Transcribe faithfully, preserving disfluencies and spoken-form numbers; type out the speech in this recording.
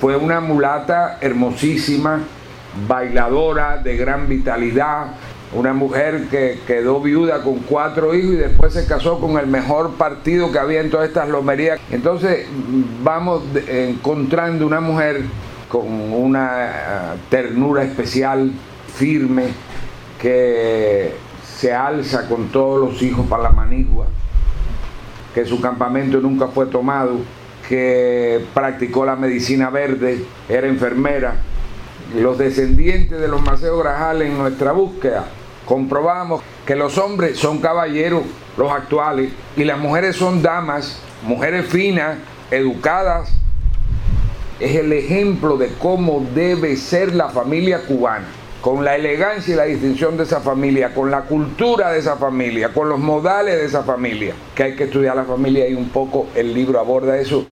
Fue una mulata hermosísima, bailadora, de gran vitalidad, una mujer que quedó viuda con cuatro hijos y después se casó con el mejor partido que había en todas estas lomerías. Entonces vamos encontrando una mujer con una ternura especial, firme, que se alza con todos los hijos para la manigua, que su campamento nunca fue tomado, que practicó la medicina verde, era enfermera. Los descendientes de los Maceo Grajales, en nuestra búsqueda comprobamos que los hombres son caballeros, los actuales, y las mujeres son damas, mujeres finas, educadas. Es el ejemplo de cómo debe ser la familia cubana, con la elegancia y la distinción de esa familia, con la cultura de esa familia, con los modales de esa familia, que hay que estudiar la familia y un poco el libro aborda eso.